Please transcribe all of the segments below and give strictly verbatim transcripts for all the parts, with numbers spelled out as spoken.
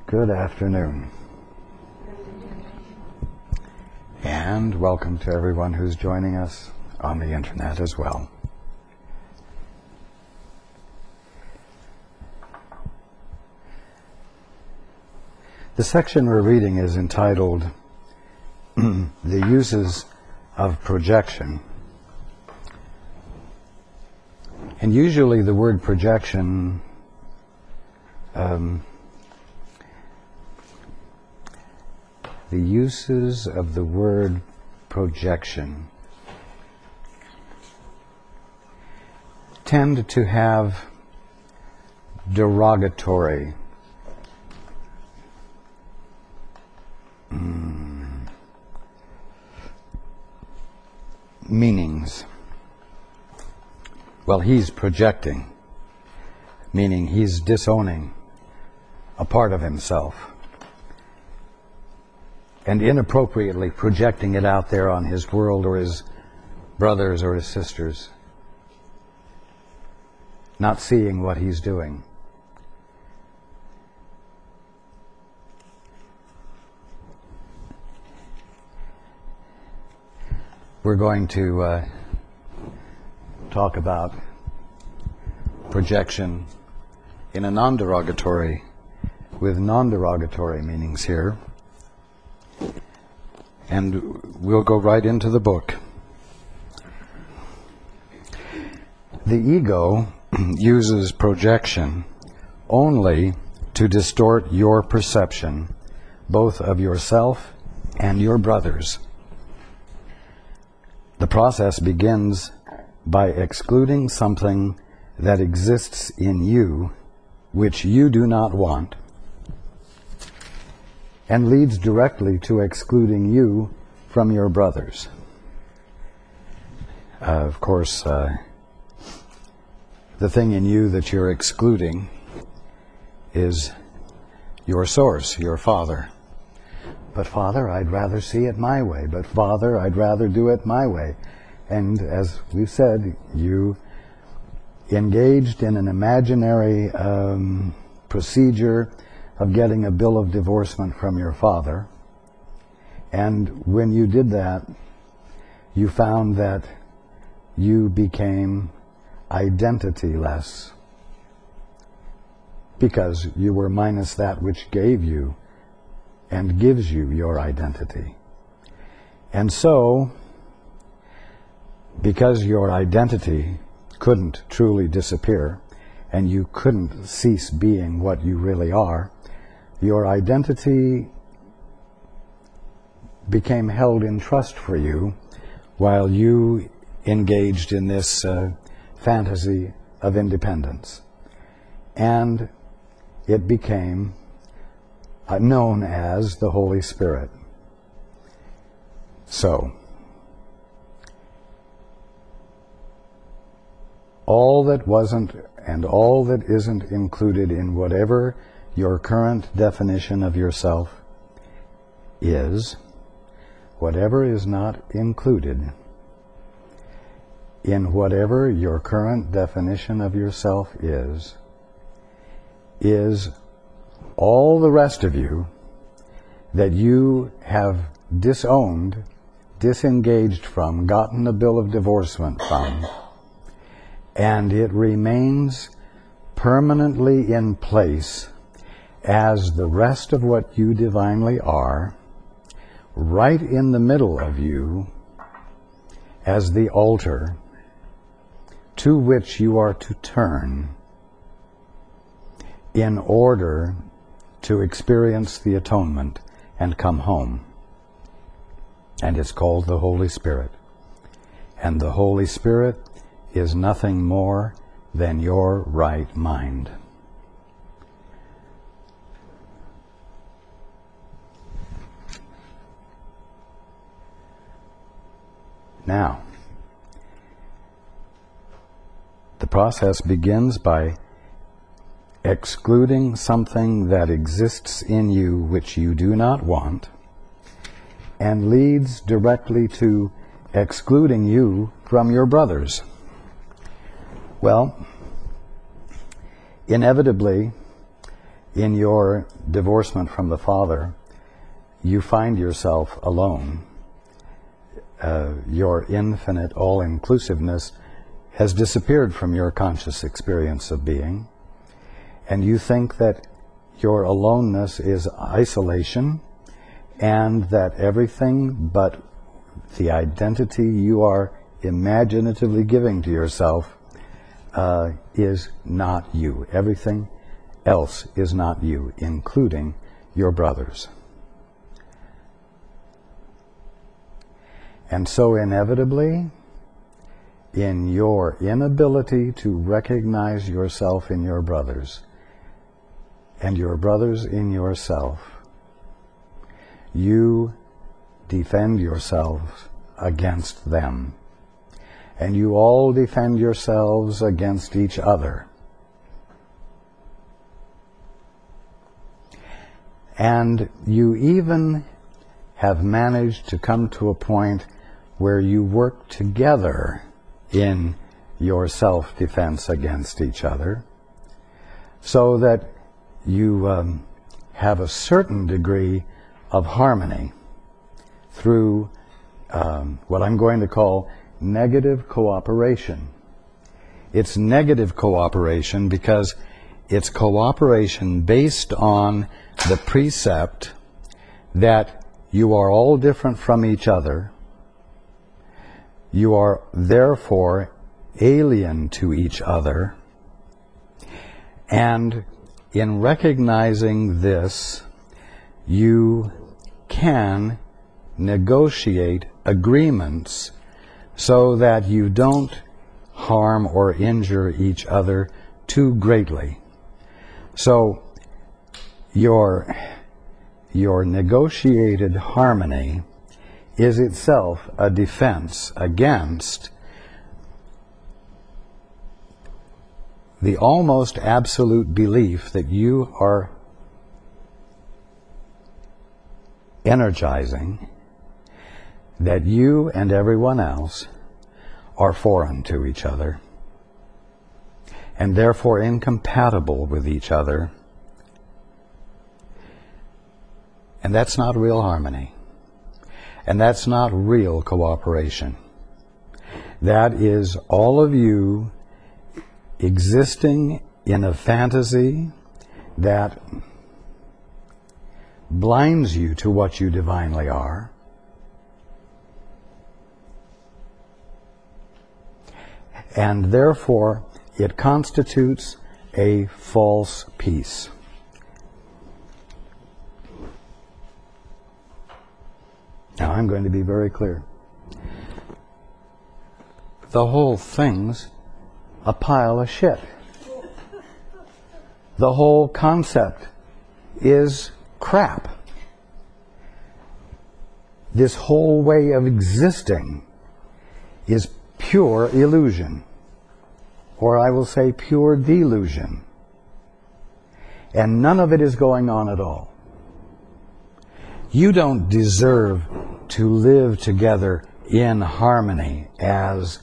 Good afternoon. And welcome to everyone who's joining us on the internet as well. The section we're reading is entitled The Uses of Projection. And usually the word projection um, the uses of the word projection tend to have derogatory mm, meanings. Well, he's projecting, meaning he's disowning a part of himself and inappropriately projecting it out there on his world or his brothers or his sisters, not seeing what he's doing. We're going to uh, talk about projection in a non-derogatory, with non-derogatory meanings here. And we'll go right into the book. The ego uses projection only to distort your perception, both of yourself and your brothers. The process begins by excluding something that exists in you, which you do not want, and leads directly to excluding you from your brothers. Uh, of course, uh, the thing in you that you're excluding is your source, your father. But Father, I'd rather see it my way. But Father, I'd rather do it my way. And as we've said, you engaged in an imaginary um, procedure of getting a bill of divorcement from your father. And when you did that, you found that you became identityless because you were minus that which gave you and gives you your identity. And so, because your identity couldn't truly disappear and you couldn't cease being what you really are, your identity became held in trust for you while you engaged in this uh, fantasy of independence. And it became uh, known as the Holy Spirit. So, all that wasn't and all that isn't included in whatever your current definition of yourself is, whatever is not included in whatever your current definition of yourself is, is all the rest of you that you have disowned, disengaged from, gotten a bill of divorcement from, and it remains permanently in place as the rest of what you divinely are, right in the middle of you, as the altar to which you are to turn in order to experience the atonement and come home. And it's called the Holy Spirit. And the Holy Spirit is nothing more than your right mind. Now, the process begins by excluding something that exists in you which you do not want, and leads directly to excluding you from your brothers. Well, inevitably, in your divorcement from the Father, you find yourself alone. Uh, your infinite all-inclusiveness has disappeared from your conscious experience of being, and you think that your aloneness is isolation, and that everything but the identity you are imaginatively giving to yourself uh, is not you. Everything else is not you, including your brothers. And so inevitably, in your inability to recognize yourself in your brothers, and your brothers in yourself, you defend yourselves against them. And you all defend yourselves against each other. And you even have managed to come to a point where you work together in your self-defense against each other, so that you um, have a certain degree of harmony through um, what I'm going to call negative cooperation. It's negative cooperation because it's cooperation based on the precept that you are all different from each other. You are therefore alien to each other. And in recognizing this, you can negotiate agreements so that you don't harm or injure each other too greatly. So your, your negotiated harmony is itself a defense against the almost absolute belief that you are energizing, that you and everyone else are foreign to each other, and therefore incompatible with each other. And that's not real harmony. And that's not real cooperation. That is all of you existing in a fantasy that blinds you to what you divinely are, and therefore it constitutes a false peace. Now I'm going to be very clear. The whole thing's a pile of shit. The whole concept is crap. This whole way of existing is pure illusion, or I will say pure delusion. And none of it is going on at all. You don't deserve to live together in harmony as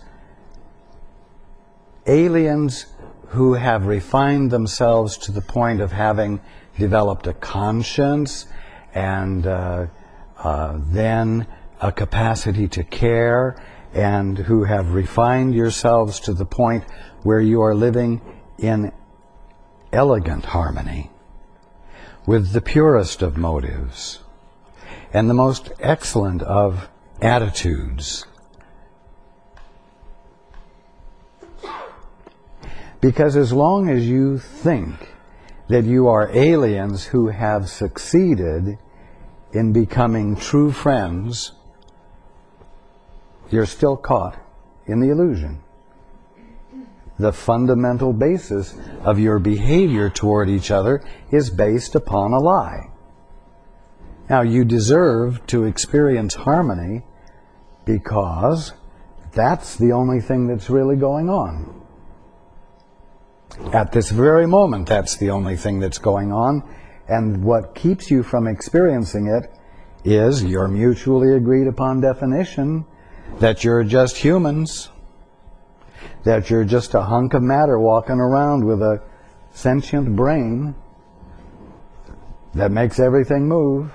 aliens who have refined themselves to the point of having developed a conscience and uh, uh, then a capacity to care, and who have refined yourselves to the point where you are living in elegant harmony with the purest of motives and the most excellent of attitudes. Because as long as you think that you are aliens who have succeeded in becoming true friends, you're still caught in the illusion. The fundamental basis of your behavior toward each other is based upon a lie. Now, you deserve to experience harmony because that's the only thing that's really going on. At this very moment, that's the only thing that's going on, and what keeps you from experiencing it is your mutually agreed upon definition that you're just humans, that you're just a hunk of matter walking around with a sentient brain, that makes everything move.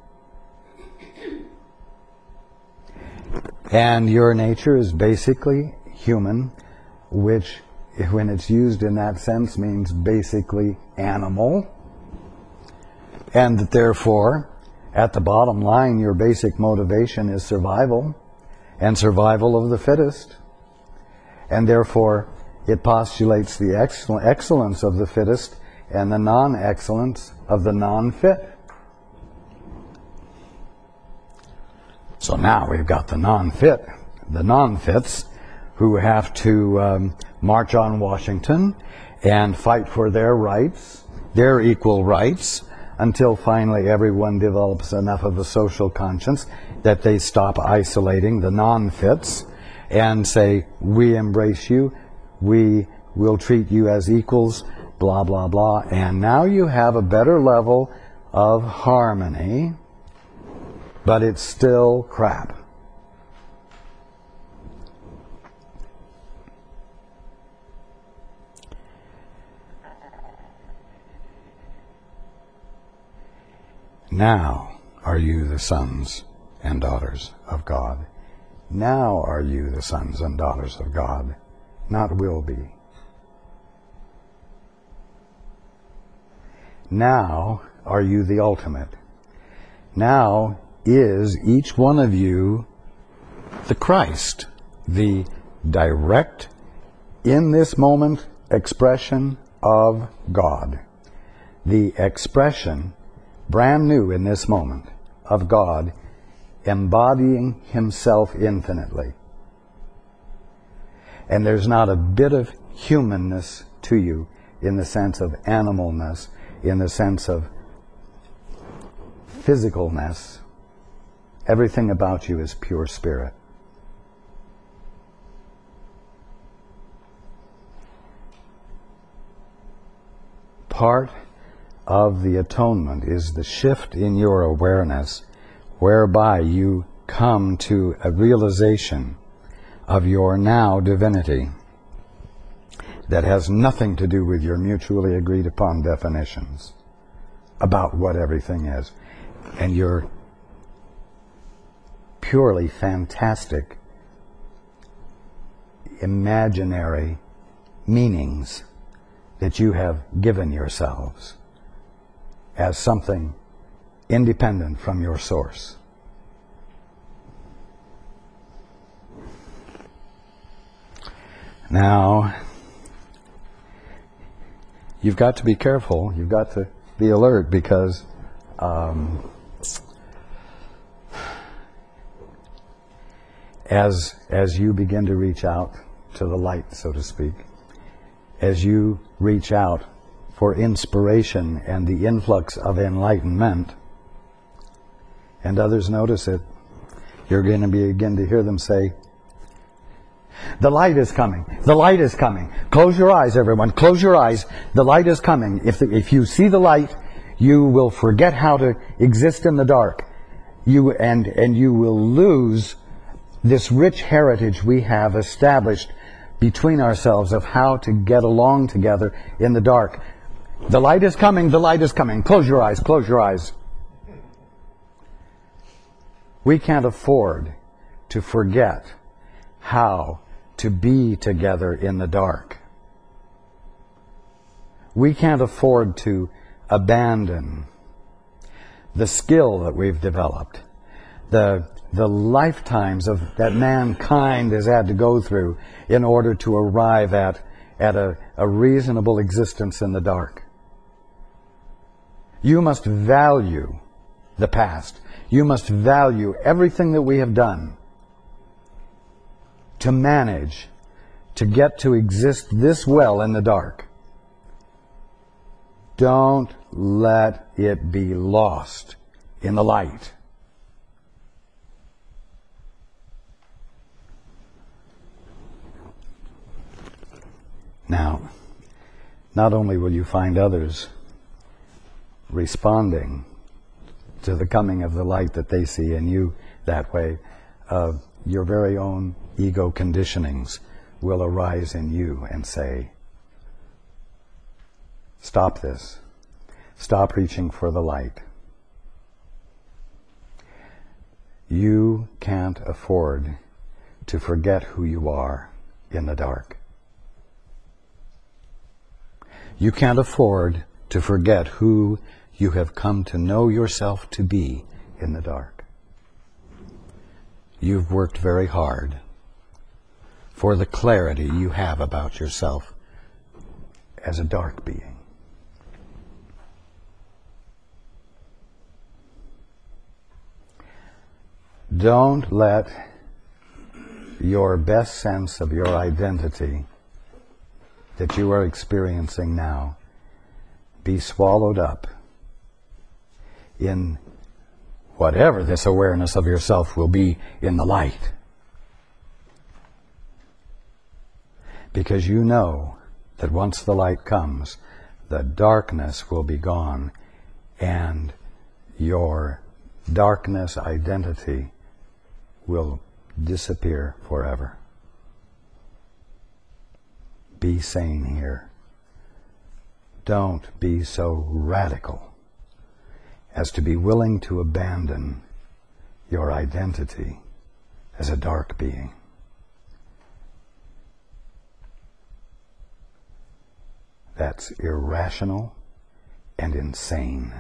And your nature is basically human, which, when it's used in that sense, means basically animal. And that therefore, at the bottom line, your basic motivation is survival, and survival of the fittest. And therefore, it postulates the excell- excellence of the fittest and the non-excellence of the non-fit. So now we've got the non-fit, the non-fits, who have to um, march on Washington and fight for their rights, their equal rights, until finally everyone develops enough of a social conscience that they stop isolating the non-fits and say, we embrace you, we will treat you as equals, blah, blah, blah. And now you have a better level of harmony, but it's still crap. Now are you the sons and daughters of God. Now are you the sons and daughters of God, not will be. Now are you the ultimate. Now is each one of you the Christ, the direct, in this moment, expression of God. The expression, brand new in this moment, of God, embodying himself infinitely. And there's not a bit of humanness to you in the sense of animalness, in the sense of physicalness. Everything about you is pure spirit. Part of the atonement is the shift in your awareness whereby you come to a realization of your now divinity that has nothing to do with your mutually agreed upon definitions about what everything is, and your purely fantastic imaginary meanings that you have given yourselves as something independent from your source. Now, you've got to be careful, you've got to be alert, because um, as as you begin to reach out to the light, so to speak, as you reach out for inspiration and the influx of enlightenment, and others notice it, you're going to begin to hear them say, the light is coming, the light is coming. Close your eyes, everyone, close your eyes. The light is coming. If, the, if you see the light, you will forget how to exist in the dark. You and, and you will lose this rich heritage we have established between ourselves of how to get along together in the dark. The light is coming, the light is coming. Close your eyes, close your eyes. We can't afford to forget how to be together in the dark. We can't afford to abandon the skill that we've developed, the the lifetimes of that mankind has had to go through in order to arrive at at a, a reasonable existence in the dark. You must value the past. You must value everything that we have done to manage to get to exist this well in the dark. Don't let it be lost in the light. Now, not only will you find others responding to the coming of the light that they see in you that way, uh, your very own ego conditionings will arise in you and say, stop this. Stop reaching for the light. You can't afford to forget who you are in the dark. You can't afford to forget who you have come to know yourself to be in the dark. You've worked very hard for the clarity you have about yourself as a dark being. Don't let your best sense of your identity that you are experiencing now be swallowed up in whatever this awareness of yourself will be in the light. Because you know that once the light comes, the darkness will be gone, and your darkness identity will disappear forever. Be sane here. Don't be so radical as to be willing to abandon your identity as a dark being. That's irrational and insane.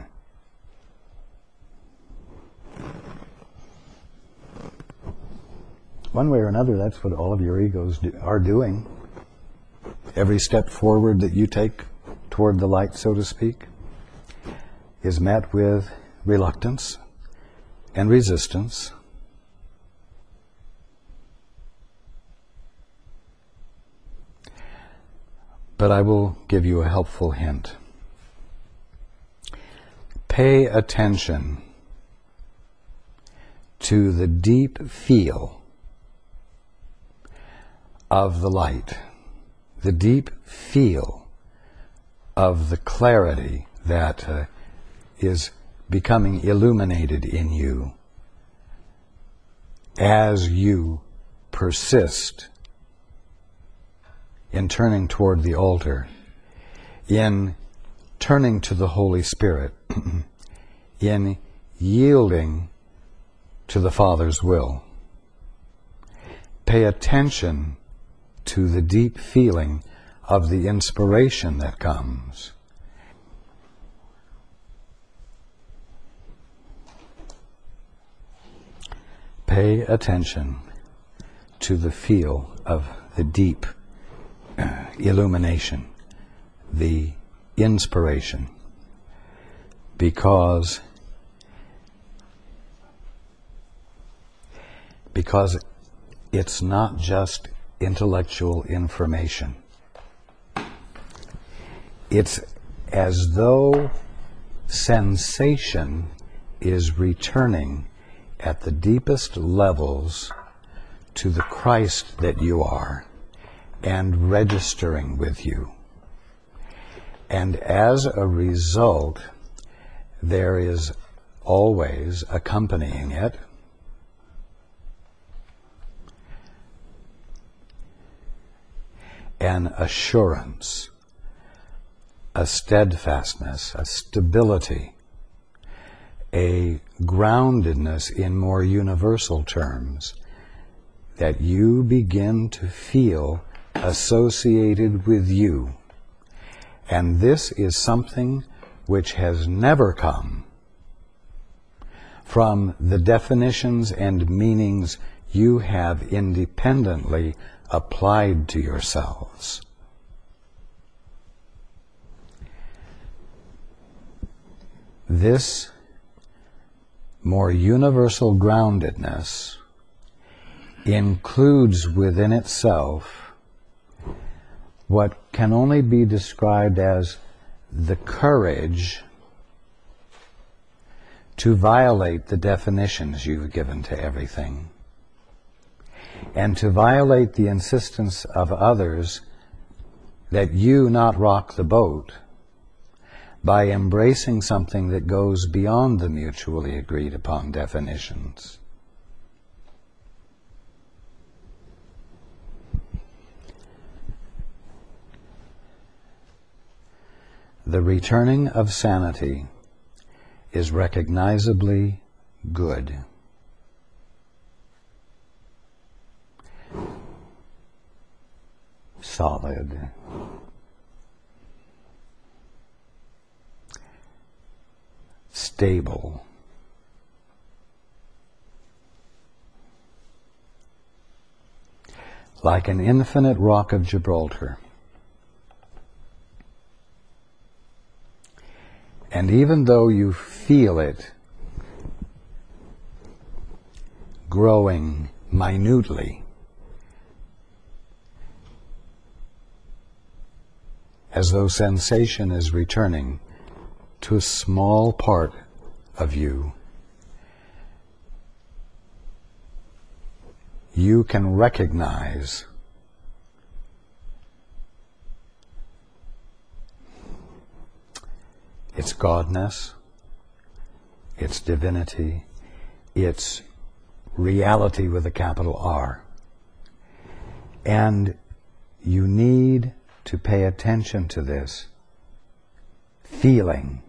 One way or another, that's what all of your egos do, are doing. Every step forward that you take toward the light, so to speak, is met with reluctance and resistance. But I will give you a helpful hint. Pay attention to the deep feel of the light, the deep feel of the clarity that uh, is becoming illuminated in you as you persist in turning toward the altar, in turning to the Holy Spirit, in yielding to the Father's will. Pay attention to the deep feeling of the inspiration that comes. Pay attention to the feel of the deep uh, illumination, the inspiration, because because it's not just intellectual information. It's as though sensation is returning at the deepest levels to the Christ that you are and registering with you. And as a result, there is always accompanying it an assurance, a steadfastness, a stability, a groundedness in more universal terms that you begin to feel associated with you. And this is something which has never come from the definitions and meanings you have independently applied to yourselves. This more universal groundedness includes within itself what can only be described as the courage to violate the definitions you've given to everything, and to violate the insistence of others that you not rock the boat by embracing something that goes beyond the mutually agreed upon definitions. the returning of sanity is recognizably good. Solid. Stable. Like an infinite rock of Gibraltar. And even though you feel it growing minutely, as though sensation is returning to a small part of you, you can recognize its godness, its divinity, its reality with a capital R. And you need to pay attention to this feeling,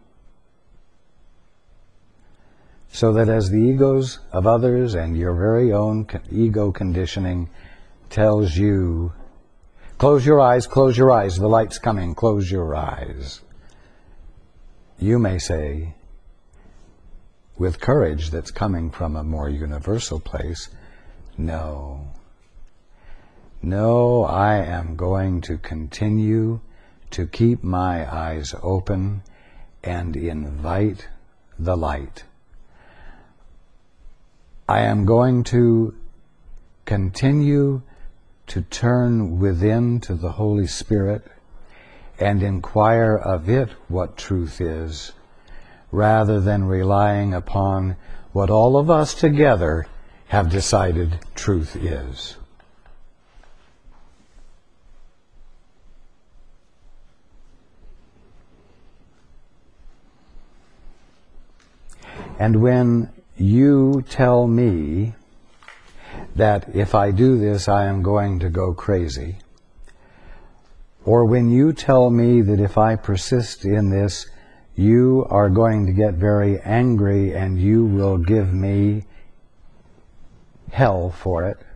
so that as the egos of others and your very own ego conditioning tells you, close your eyes, close your eyes, the light's coming, close your eyes, you may say, with courage that's coming from a more universal place, no. No, I am going to continue to keep my eyes open and invite the light. I am going to continue to turn within to the Holy Spirit and inquire of it what truth is, rather than relying upon what all of us together have decided truth is. And when you tell me that if I do this I am going to go crazy, or when you tell me that if I persist in this you are going to get very angry and you will give me hell for it,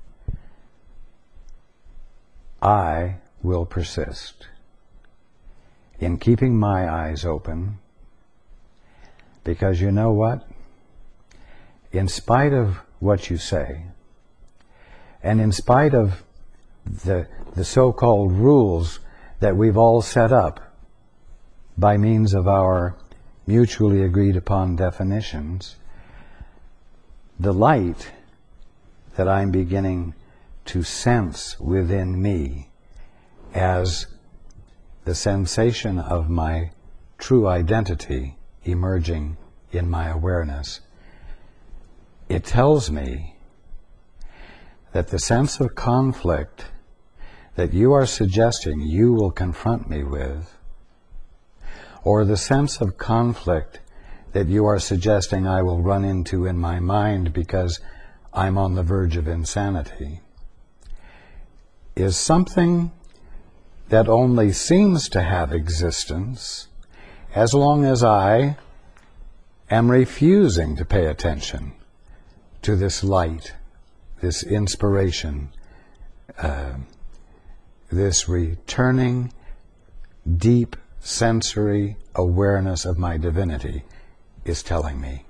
I will persist in keeping my eyes open, because you know what? In spite of what you say, and in spite of the, the so-called rules that we've all set up by means of our mutually agreed upon definitions, the light that I'm beginning to sense within me as the sensation of my true identity emerging in my awareness, it tells me that the sense of conflict that you are suggesting you will confront me with, or the sense of conflict that you are suggesting I will run into in my mind because I'm on the verge of insanity, is something that only seems to have existence as long as I am refusing to pay attention to this light, this inspiration, uh, this returning deep sensory awareness of my divinity is telling me.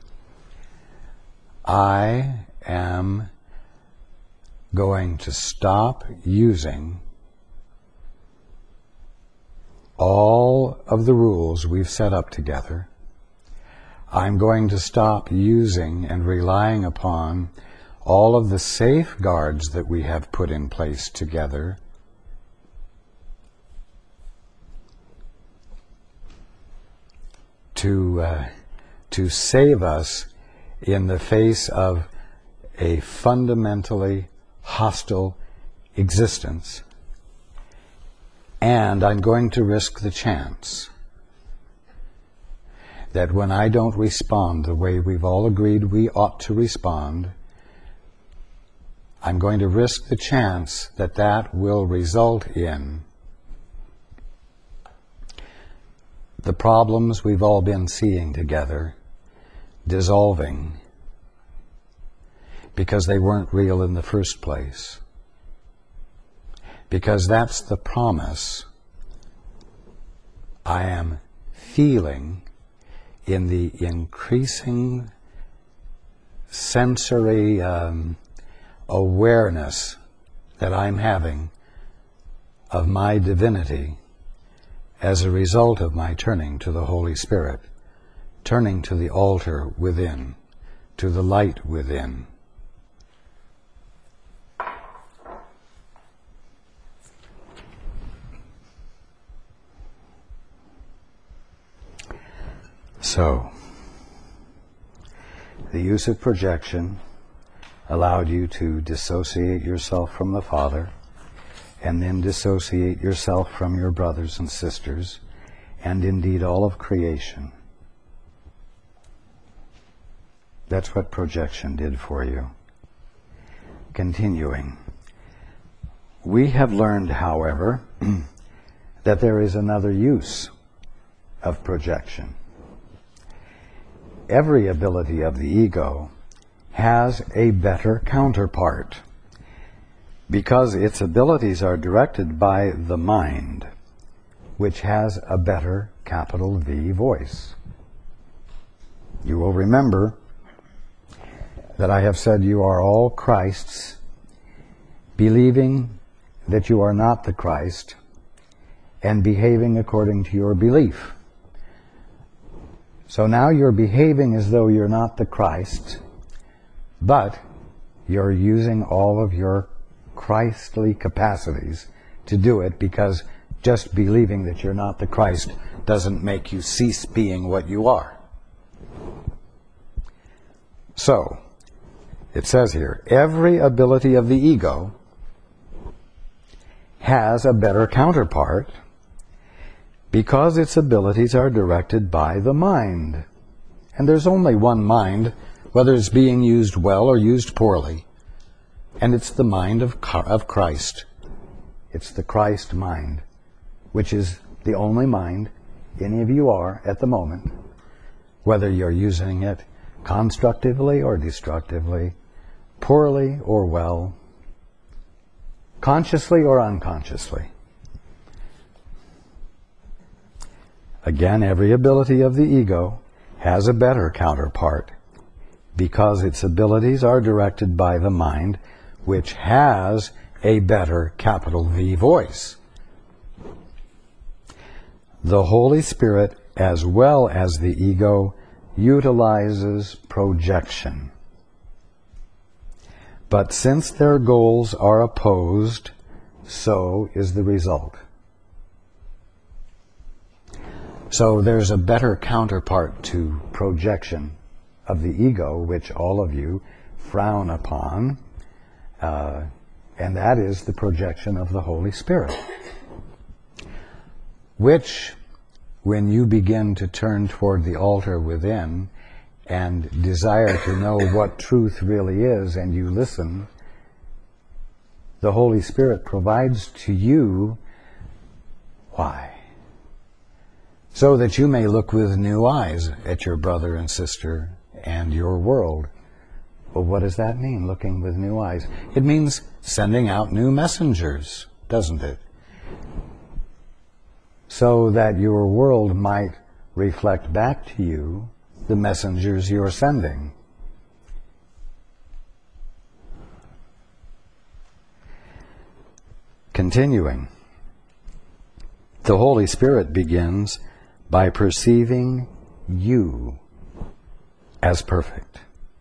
I am going to stop using all of the rules we've set up together. I'm going to stop using and relying upon all of the safeguards that we have put in place together to uh, to save us in the face of a fundamentally hostile existence. And I'm going to risk the chance that when I don't respond the way we've all agreed we ought to respond, I'm going to risk the chance that that will result in the problems we've all been seeing together dissolving because they weren't real in the first place. Because that's the promise I am feeling in the increasing sensory um, awareness that I'm having of my divinity as a result of my turning to the Holy Spirit, turning to the altar within, to the light within. So, the use of projection allowed you to dissociate yourself from the Father, and then dissociate yourself from your brothers and sisters, and indeed all of creation. That's what projection did for you. Continuing. We have learned, however, that there is another use of projection. Every ability of the ego has a better counterpart because its abilities are directed by the mind, which has a better capital V voice. You will remember that I have said you are all Christ's, believing that you are not the Christ, and behaving according to your belief. So now you're behaving as though you're not the Christ, but you're using all of your Christly capacities to do it, because just believing that you're not the Christ doesn't make you cease being what you are. So, it says here, every ability of the ego has a better counterpart because its abilities are directed by the mind. And there's only one mind, whether it's being used well or used poorly. And it's the mind of, of Christ. It's the Christ mind, which is the only mind any of you are at the moment, whether you're using it constructively or destructively, poorly or well, consciously or unconsciously. Again, every ability of the ego has a better counterpart because its abilities are directed by the mind, which has a better capital V voice. The Holy Spirit, as well as the ego, utilizes projection. But since their goals are opposed, so is the result. So there's a better counterpart to projection of the ego, which all of you frown upon, uh, and that is the projection of the Holy Spirit, which, when you begin to turn toward the altar within and desire to know what truth really is, and you listen, the Holy Spirit provides to you. Why? So that you may look with new eyes at your brother and sister and your world. Well, what does that mean, looking with new eyes? It means sending out new messengers, doesn't it? So that your world might reflect back to you the messengers you're sending. Continuing, the Holy Spirit begins by perceiving you as perfect.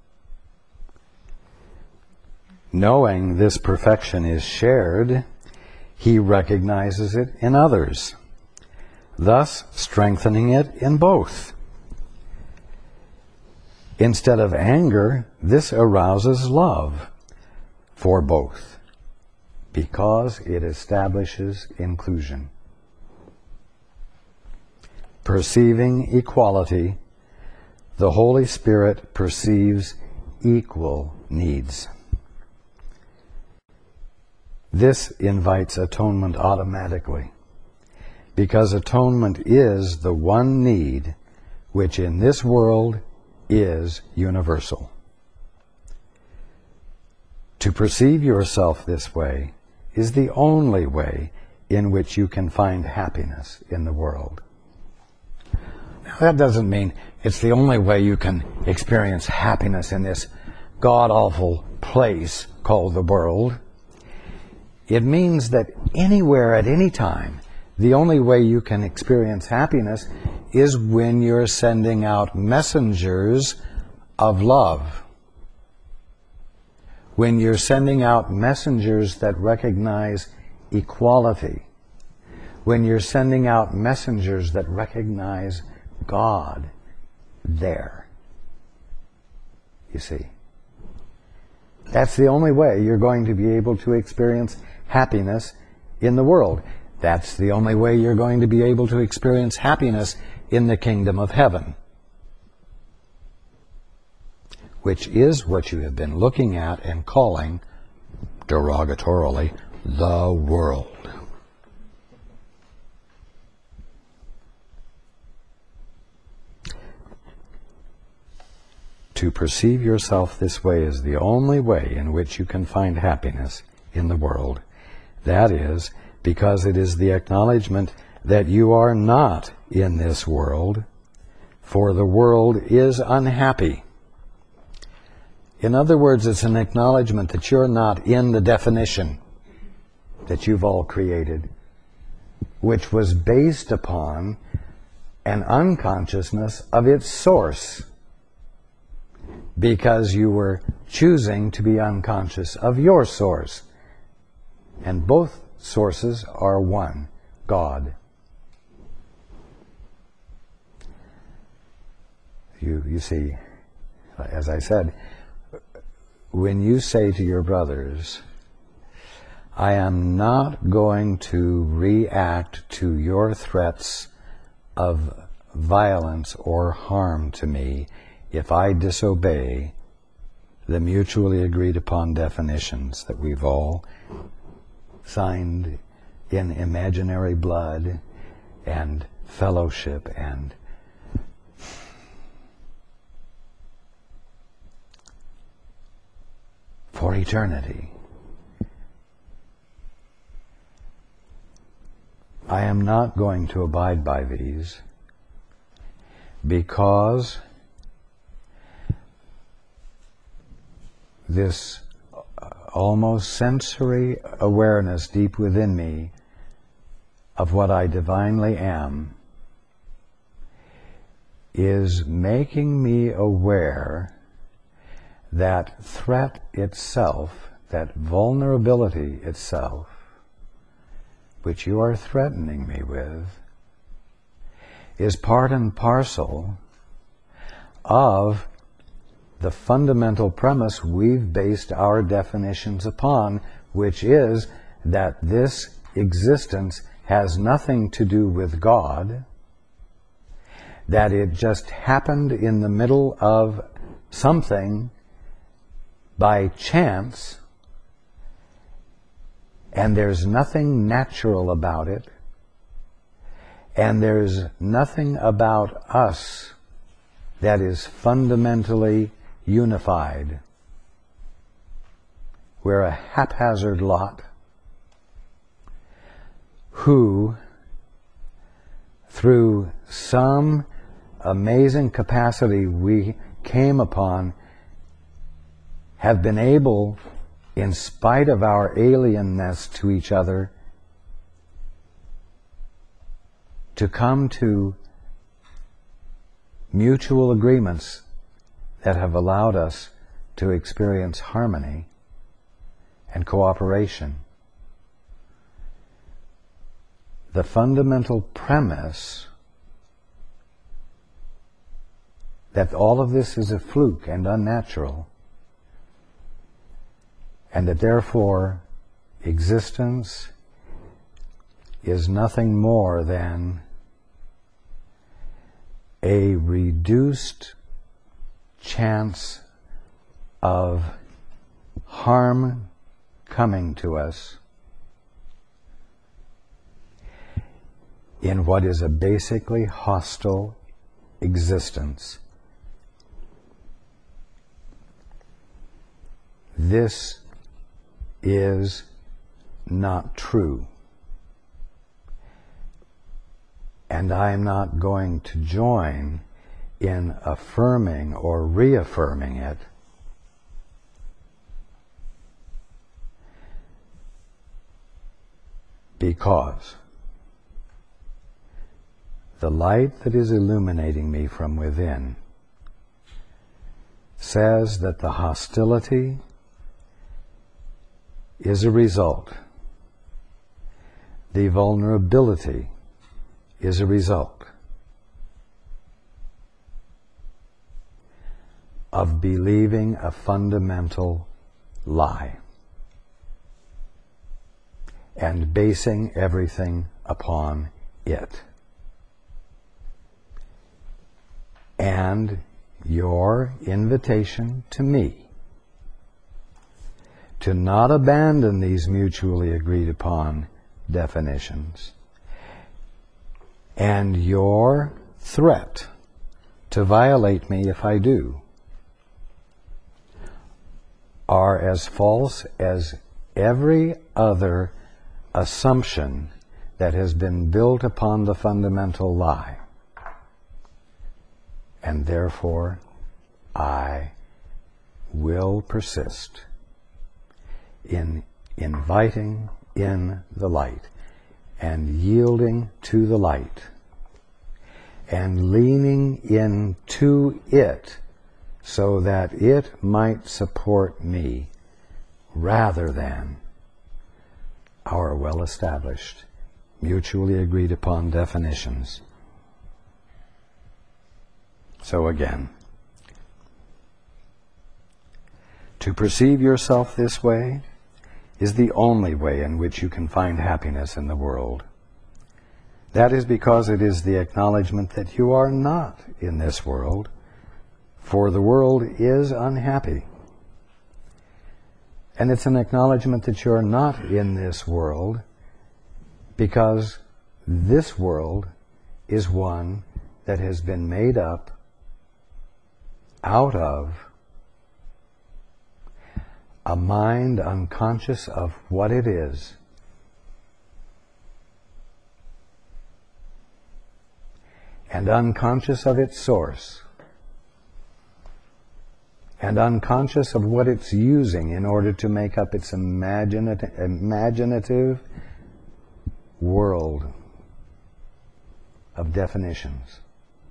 Knowing this perfection is shared, he recognizes it in others, thus strengthening it in both. Instead of anger, this arouses love for both, because it establishes inclusion. Perceiving equality, the Holy Spirit perceives equal needs. This invites atonement automatically, because atonement is the one need which in this world is universal. To perceive yourself this way is the only way in which you can find happiness in the world. Now, that doesn't mean it's the only way you can experience happiness in this god-awful place called the world. It means that anywhere at any time, the only way you can experience happiness is when you're sending out messengers of love. When you're sending out messengers that recognize equality. When you're sending out messengers that recognize God there. You see? That's the only way you're going to be able to experience happiness in the world. That's the only way you're going to be able to experience happiness in the kingdom of heaven, which is what you have been looking at and calling, derogatorily, the world. To perceive yourself this way is the only way in which you can find happiness in the world. That is, because it is the acknowledgement that you are not in this world, for the world is unhappy. In other words, it's an acknowledgement that you're not in the definition that you've all created, which was based upon an unconsciousness of its source, because you were choosing to be unconscious of your source. And both sources are one, God. You, you see, as I said, when you say to your brothers, I am not going to react to your threats of violence or harm to me if I disobey the mutually agreed upon definitions that we've all signed in imaginary blood and fellowship and for eternity. I am not going to abide by these because this almost sensory awareness deep within me of what I divinely am is making me aware that threat itself, that vulnerability itself, which you are threatening me with, is part and parcel of the fundamental premise we've based our definitions upon, which is that this existence has nothing to do with God, that it just happened in the middle of something by chance, and there's nothing natural about it, and there's nothing about us that is fundamentally unified. We're a haphazard lot who, through some amazing capacity we came upon, have been able, in spite of our alienness to each other, to come to mutual agreements that have allowed us to experience harmony and cooperation. The fundamental premise that all of this is a fluke and unnatural, and that therefore existence is nothing more than a reduced chance of harm coming to us in what is a basically hostile existence. This is not true. And I am not going to join in affirming or reaffirming it. Because the light that is illuminating me from within says that the hostility is a result. The vulnerability is a result of believing a fundamental lie and basing everything upon it. And your invitation to me to not abandon these mutually agreed upon definitions, and your threat to violate me if I do, are as false as every other assumption that has been built upon the fundamental lie. And therefore, I will persist in inviting in the light and yielding to the light and leaning into it so that it might support me rather than our well-established, mutually agreed upon definitions. So again, to perceive yourself this way is the only way in which you can find happiness in the world. That is because it is the acknowledgement that you are not in this world, for the world is unhappy. And it's an acknowledgement that you are not in this world because this world is one that has been made up out of a mind unconscious of what it is, and unconscious of its source, and unconscious of what it's using in order to make up its imaginative, imaginative world of definitions.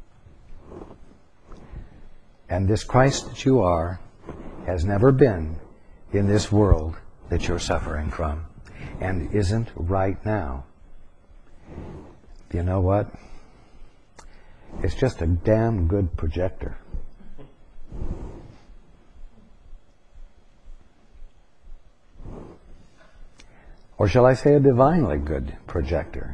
And this Christ that you are has never been in this world that you're suffering from, and isn't right now. You know what? It's just a damn good projector. Or shall I say a divinely good projector?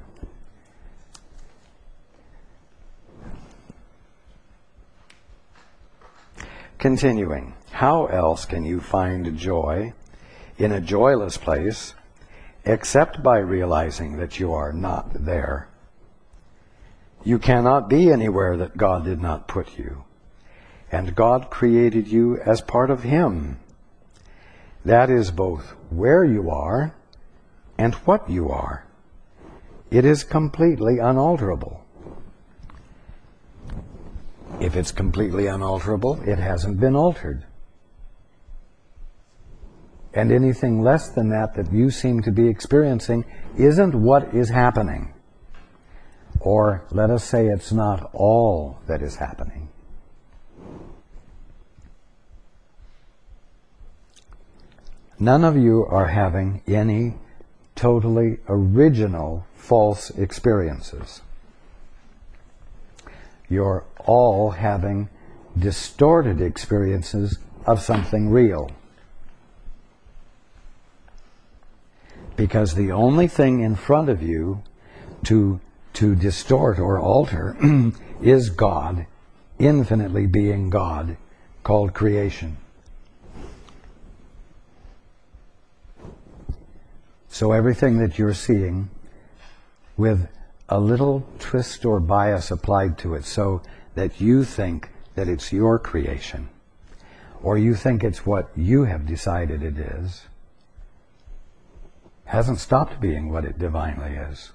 Continuing, how else can you find joy in a joyless place except by realizing that you are not there? You cannot be anywhere that God did not put you, and God created you as part of Him. That is both where you are and what you are. It is completely unalterable. If it's completely unalterable, it hasn't been altered. And anything less than that that you seem to be experiencing isn't what is happening. Or let us say it's not all that is happening. None of you are having any totally original false experiences. You're all having distorted experiences of something real. Because the only thing in front of you to, to distort or alter is God, infinitely being God, called creation. So everything that you're seeing with a little twist or bias applied to it so that you think that it's your creation, or you think it's what you have decided it is, hasn't stopped being what it divinely is.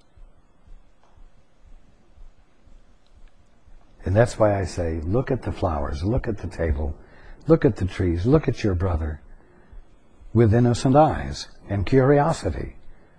And that's why I say, look at the flowers, look at the table, look at the trees, look at your brother with innocent eyes and curiosity,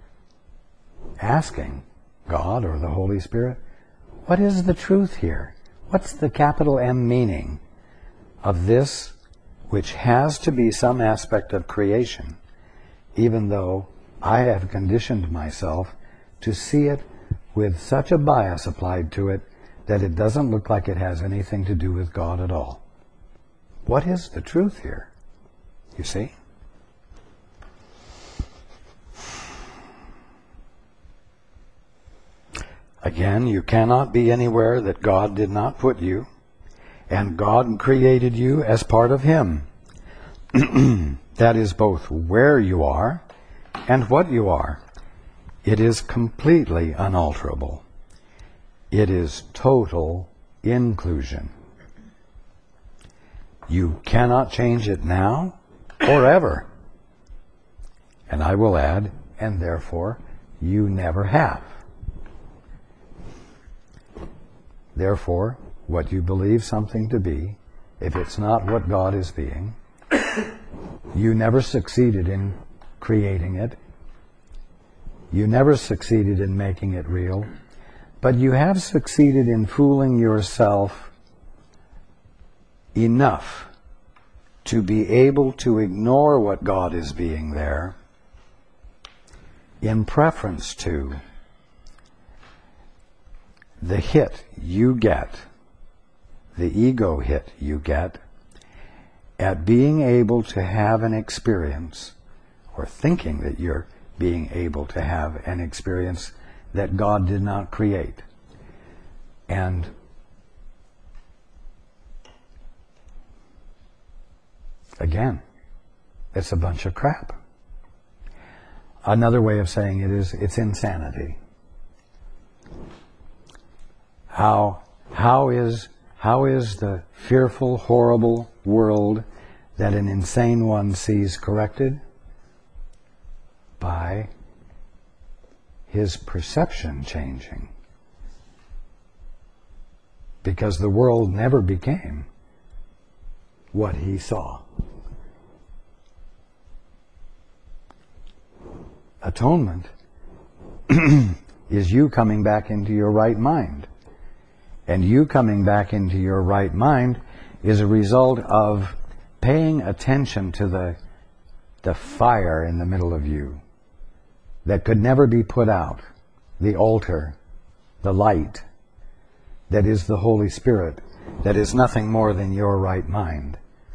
asking God or the Holy Spirit, what is the truth here? What's the capital M meaning of this which has to be some aspect of creation, even though I have conditioned myself to see it with such a bias applied to it that it doesn't look like it has anything to do with God at all? What is the truth here? You see? Again, you cannot be anywhere that God did not put you, and God created you as part of Him. That is both where you are and what you are. It is completely unalterable. It is total inclusion. You cannot change it now or ever. And I will add, and therefore, you never have. Therefore, what you believe something to be, if it's not what God is being, you never succeeded in creating it. You never succeeded in making it real. But you have succeeded in fooling yourself enough to be able to ignore what God is being there in preference to the hit you get, the ego hit you get, at being able to have an experience, or thinking that you're being able to have an experience that God did not create. And again, it's a bunch of crap. Another way of saying it is, it's insanity. How, how is, how is the fearful, horrible world that an insane one sees corrected? By his perception changing. Because the world never became what he saw. Atonement is you coming back into your right mind. And you coming back into your right mind is a result of paying attention to the, the fire in the middle of you that could never be put out, the altar, the light, that is the Holy Spirit, that is nothing more than your right mind,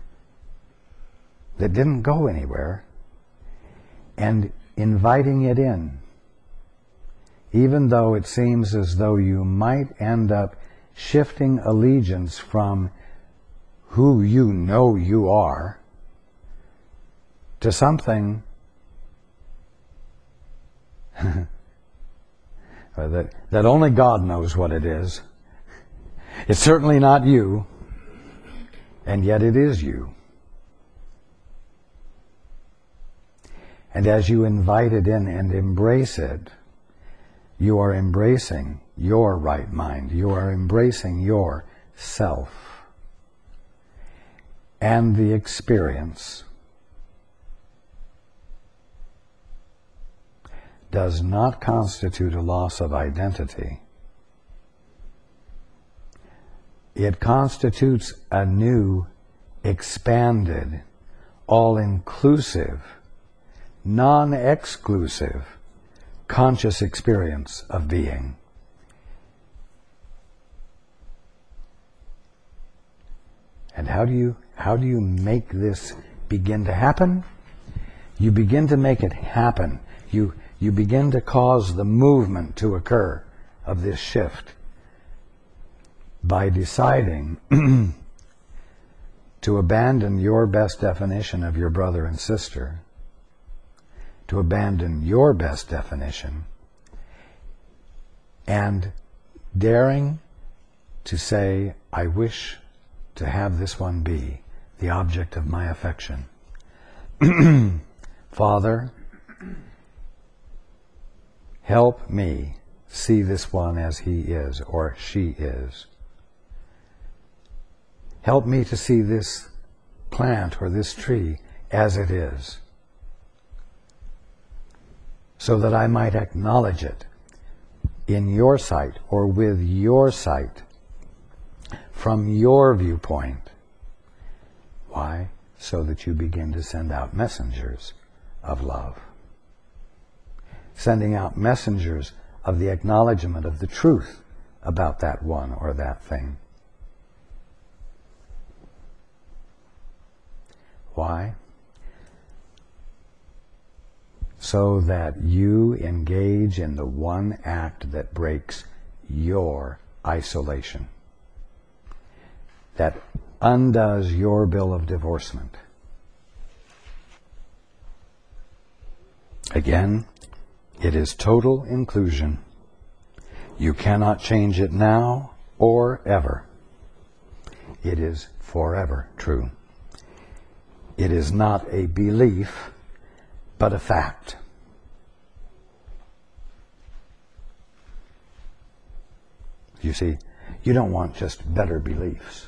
that didn't go anywhere, and inviting it in, even though it seems as though you might end up shifting allegiance from who you know you are to something that, that only God knows what it is. It's certainly not you, and yet it is you. And as you invite it in and embrace it, you are embracing your right mind. You are embracing your self. And the experience does not constitute a loss of identity. It constitutes a new, expanded, all-inclusive, non-exclusive, conscious experience of being. And how do you how do you make this begin to happen? You begin to make it happen. You you begin to cause the movement to occur of this shift by deciding to abandon your best definition of your brother and sister, to abandon your best definition, and daring to say, I wish to have this one be the object of my affection. Father, help me see this one as he is or she is. Help me to see this plant or this tree as it is, so that I might acknowledge it in your sight or with your sight, from your viewpoint. Why? So that you begin to send out messengers of love. Sending out messengers of the acknowledgement of the truth about that one or that thing. Why? So that you engage in the one act that breaks your isolation, that undoes your bill of divorcement. Again, it is total inclusion. You cannot change it now or ever. It is forever true. It is not a belief, but a fact. You see, you don't want just better beliefs.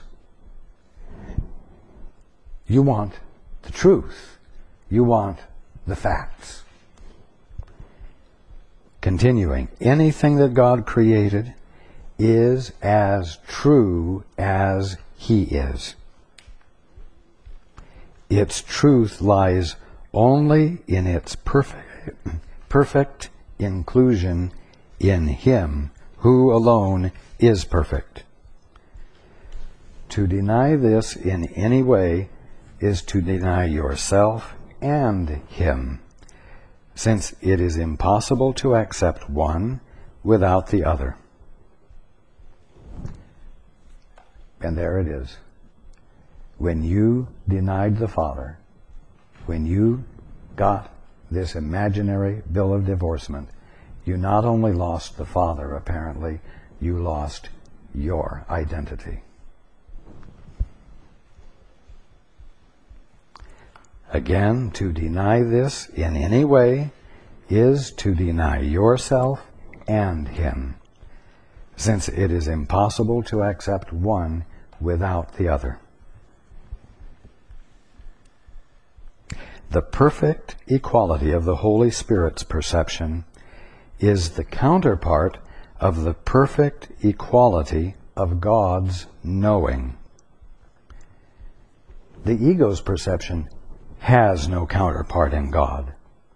You want the truth. You want the facts. Continuing, anything that God created is as true as He is. Its truth lies only in its perfect, perfect inclusion in Him, who alone is perfect. To deny this in any way is to deny yourself and Him, since it is impossible to accept one without the other. And there it is. When you denied the Father, when you got this imaginary bill of divorcement, you not only lost the Father, apparently, you lost your identity. Again, to deny this in any way is to deny yourself and Him, since it is impossible to accept one without the other. The perfect equality of the Holy Spirit's perception is the counterpart of the perfect equality of God's knowing. The ego's perception has no counterpart in God.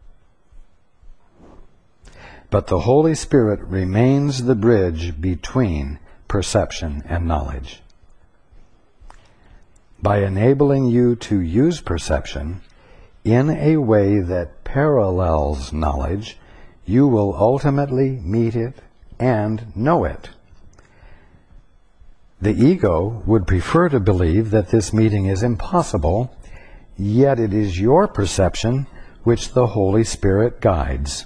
But the Holy Spirit remains the bridge between perception and knowledge. By enabling you to use perception in a way that parallels knowledge, you will ultimately meet it and know it. The ego would prefer to believe that this meeting is impossible, yet it is your perception which the Holy Spirit guides.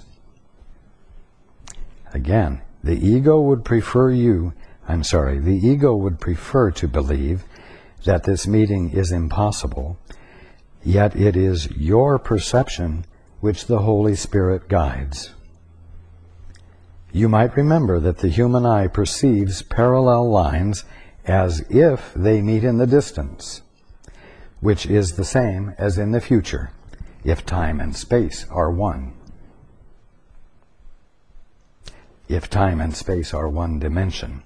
Again, the ego would prefer you, I'm sorry, the ego would prefer to believe that this meeting is impossible, yet it is your perception which the Holy Spirit guides. You might remember that the human eye perceives parallel lines as if they meet in the distance, which is the same as in the future, if time and space are one. If time and space are one dimension.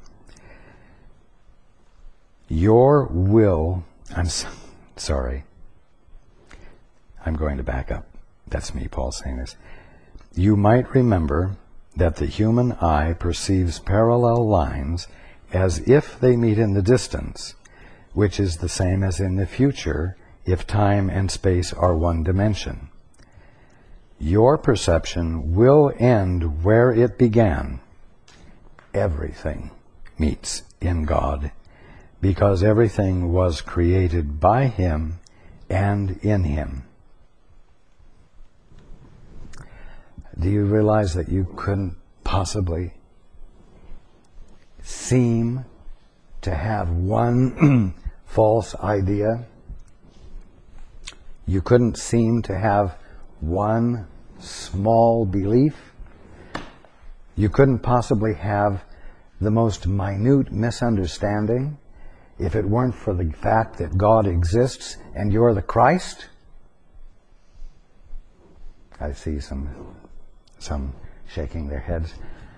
Your will, I'm so, sorry, I'm going to back up. That's me, Paul, saying this. You might remember that the human eye perceives parallel lines as if they meet in the distance, which is the same as in the future if time and space are one dimension. Your perception will end where it began. Everything meets in God, because everything was created by Him and in Him. Do you realize that you couldn't possibly seem to have one false idea. You couldn't seem to have one small belief. You couldn't possibly have the most minute misunderstanding if it weren't for the fact that God exists and you're the Christ. I see some some shaking their heads.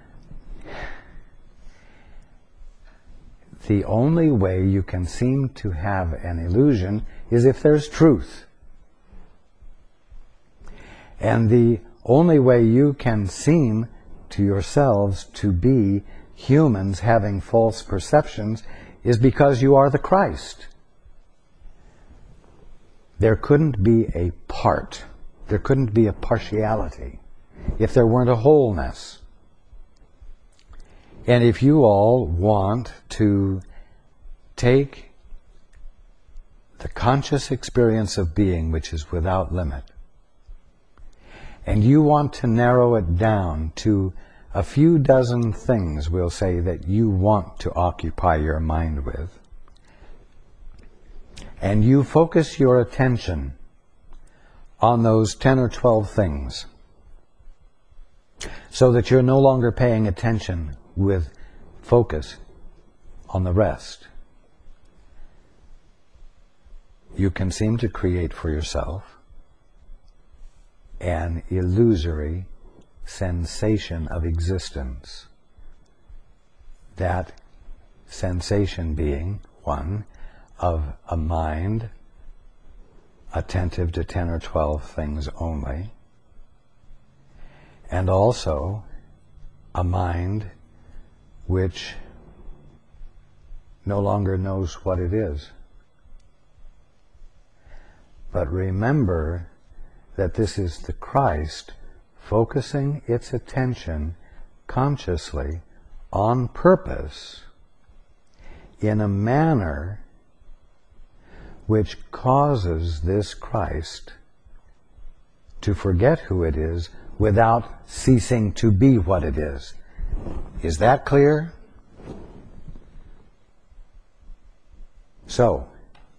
The only way you can seem to have an illusion is if there's truth. And the only way you can seem to yourselves to be humans having false perceptions is because you are the Christ. There couldn't be a part. There couldn't be a partiality if there weren't a wholeness. And if you all want to take the conscious experience of being, which is without limit, and you want to narrow it down to a few dozen things, we'll say, that you want to occupy your mind with, and you focus your attention on those ten or twelve things, so that you're no longer paying attention with focus on the rest, you can seem to create for yourself an illusory sensation of existence. That sensation being one of a mind attentive to ten or twelve things only, and also a mind which no longer knows what it is. But remember that this is the Christ focusing its attention consciously on purpose in a manner which causes this Christ to forget who it is without ceasing to be what it is. Is that clear? So,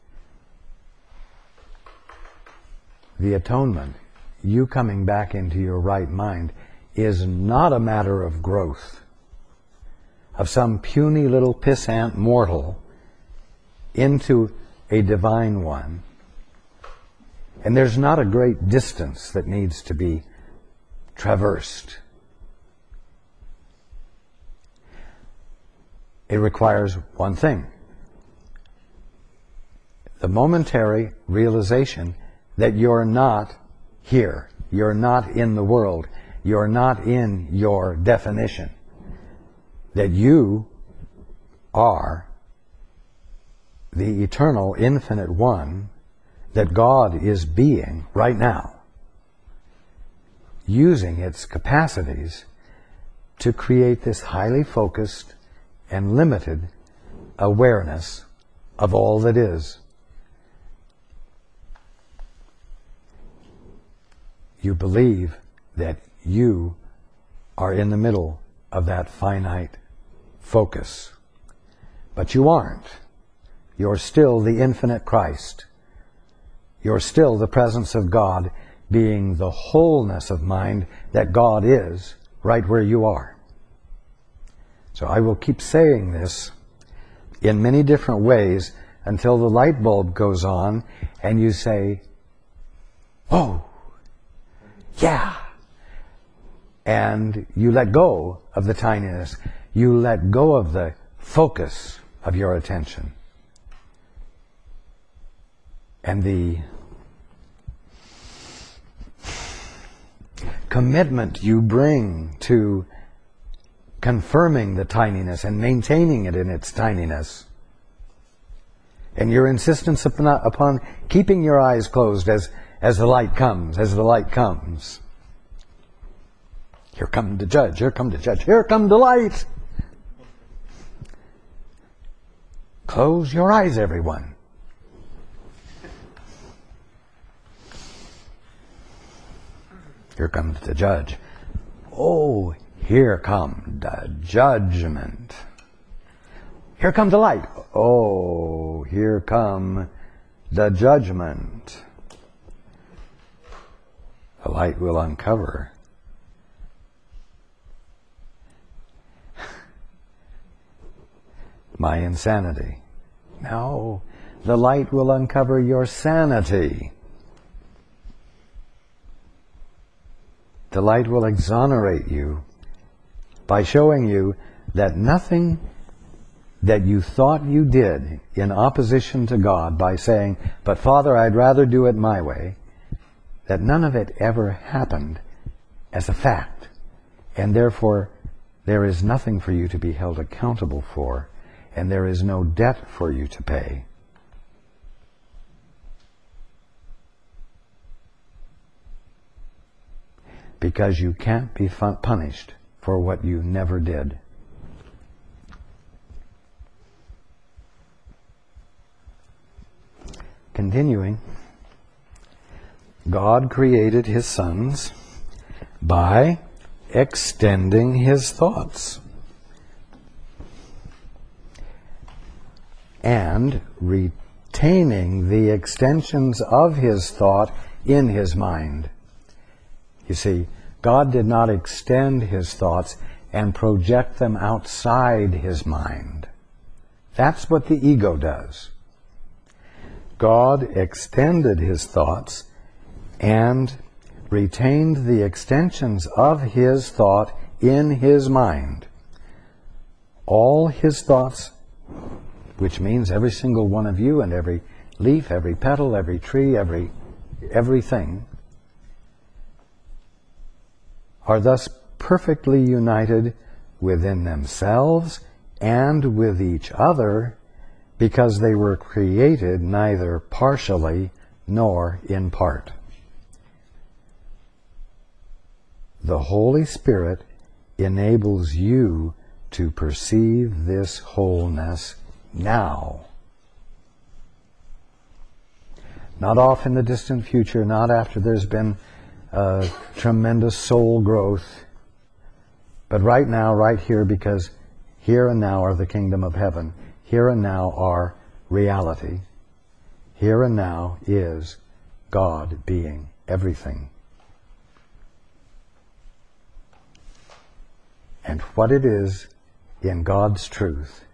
the atonement, you coming back into your right mind, is not a matter of growth, of some puny little pissant mortal into a divine one. And there's not a great distance that needs to be traversed. It requires one thing: the momentary realization that you're not here, you're not in the world, you're not in your definition, that you are the eternal, infinite one, that God is being right now, using its capacities to create this highly focused and limited awareness of all that is. You believe that you are in the middle of that finite focus, but you aren't. You're still the infinite Christ. You're still the presence of God, being the wholeness of mind that God is right where you are. So I will keep saying this in many different ways until the light bulb goes on and you say, "Oh, yeah." And you let go of the tininess. You let go of the focus of your attention. And the commitment you bring to confirming the tininess and maintaining it in its tininess, and your insistence upon, upon keeping your eyes closed as, as the light comes, as the light comes. Here come the judge, here come the judge, here come the light. Close your eyes, everyone. Here comes the judge. Oh, here comes the judgment. Here come the light. Oh, here come the judgment. The light will uncover my insanity. No, the light will uncover your sanity. The light will exonerate you by showing you that nothing that you thought you did in opposition to God by saying, but Father, I'd rather do it my way, that none of it ever happened as a fact. And therefore, there is nothing for you to be held accountable for, and there is no debt for you to pay. Because you can't be fun- punished for what you never did. Continuing, God created his sons by extending his thoughts and retaining the extensions of his thought in his mind. You see, God did not extend his thoughts and project them outside his mind. That's what the ego does. God extended his thoughts and retained the extensions of his thought in his mind. All his thoughts, which means every single one of you and every leaf, every petal, every tree, every everything, are thus perfectly united within themselves and with each other, because they were created neither partially nor in part. The Holy Spirit enables you to perceive this wholeness now. Not off in the distant future, not after there's been uh, tremendous soul growth, but right now, right here, because here and now are the kingdom of heaven. Here and now are reality. Here and now is God being everything. And what it is in God's truth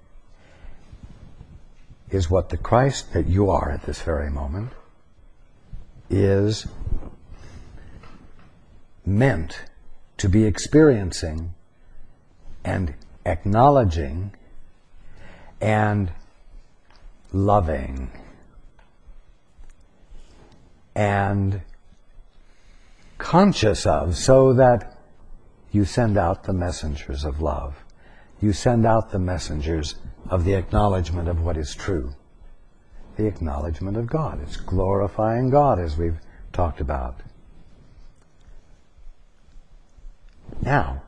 is what the Christ that you are at this very moment is meant to be experiencing and acknowledging and loving and conscious of, so that you send out the messengers of love. You send out the messengers of the acknowledgement of what is true. The acknowledgement of God. It's glorifying God, as we've talked about. Now,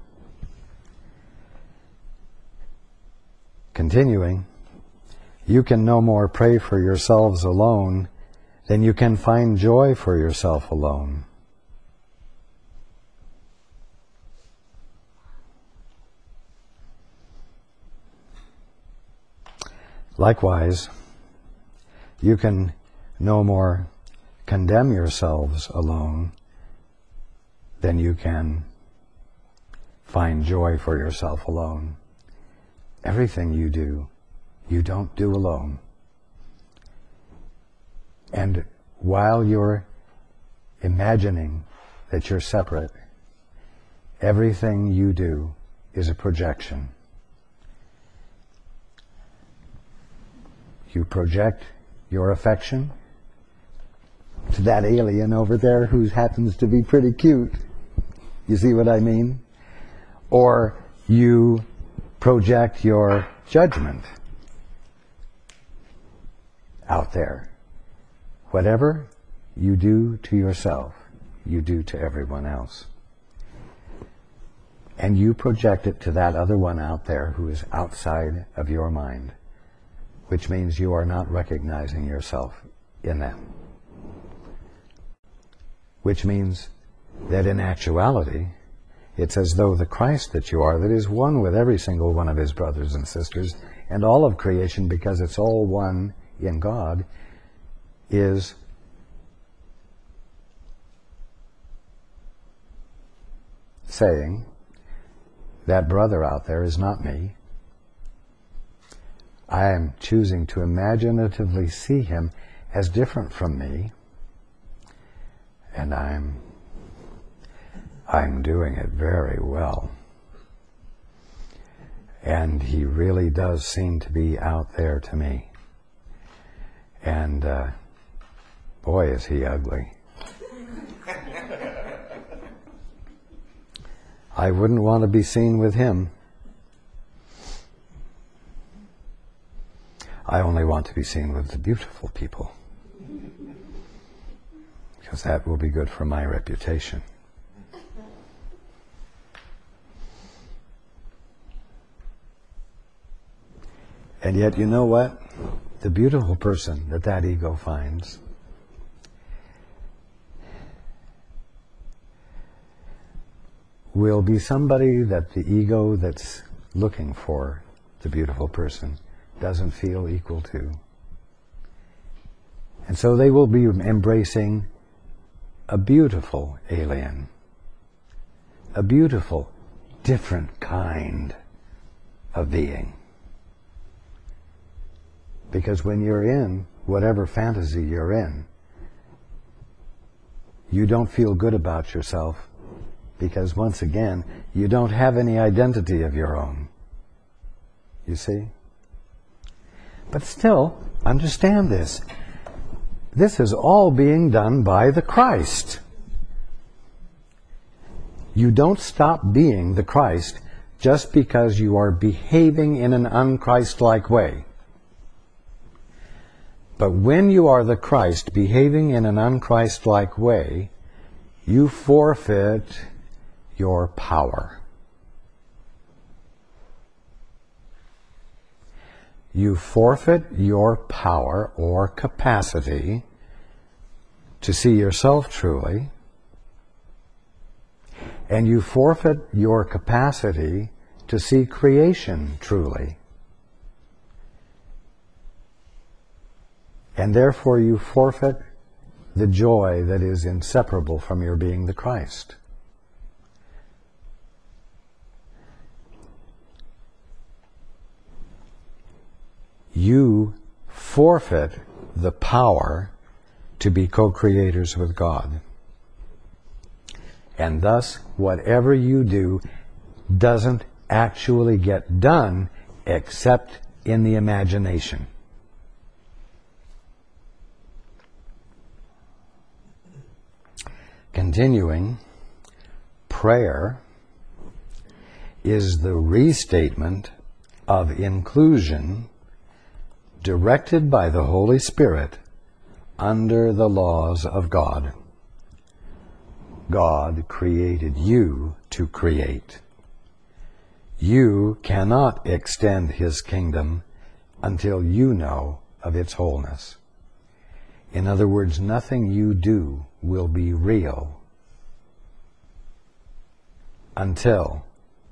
continuing, you can no more pray for yourselves alone than you can find joy for yourself alone. Likewise, you can no more condemn yourselves alone than you can find joy for yourself alone. Everything you do, you don't do alone. And while you're imagining that you're separate, everything you do is a projection. You project your affection to that alien over there who happens to be pretty cute. You see what I mean? Or you project your judgment out there. Whatever you do to yourself, you do to everyone else. And you project it to that other one out there who is outside of your mind, which means you are not recognizing yourself in them. Which means that in actuality, it's as though the Christ that you are, that is one with every single one of his brothers and sisters, and all of creation, because it's all one in God, is saying, that brother out there is not me. I am choosing to imaginatively see him as different from me, and I'm I'm doing it very well. And he really does seem to be out there to me. And uh, boy, is he ugly. I wouldn't want to be seen with him. I only want to be seen with the beautiful people, because that will be good for my reputation. And yet, you know what? The beautiful person that that ego finds will be somebody that the ego that's looking for the beautiful person doesn't feel equal to. And so they will be embracing a beautiful alien, a beautiful, different kind of being. Because when you're in whatever fantasy you're in, you don't feel good about yourself, because once again, you don't have any identity of your own. You see? But still, understand this. This is all being done by the Christ. You don't stop being the Christ just because you are behaving in an un-Christ-like way. But when you are the Christ behaving in an un-Christ-like way, you forfeit your power. You forfeit your power or capacity to see yourself truly, and you forfeit your capacity to see creation truly. And therefore you forfeit the joy that is inseparable from your being the Christ. You forfeit the power to be co-creators with God. And thus, whatever you do doesn't actually get done except in the imagination. Continuing, prayer is the restatement of inclusion directed by the Holy Spirit under the laws of God. God created you to create. You cannot extend His kingdom until you know of its wholeness. In other words, nothing you do will be real until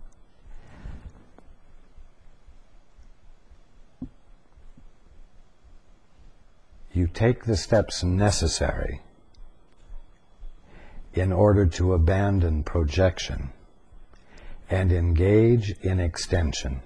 you take the steps necessary in order to abandon projection and engage in extension.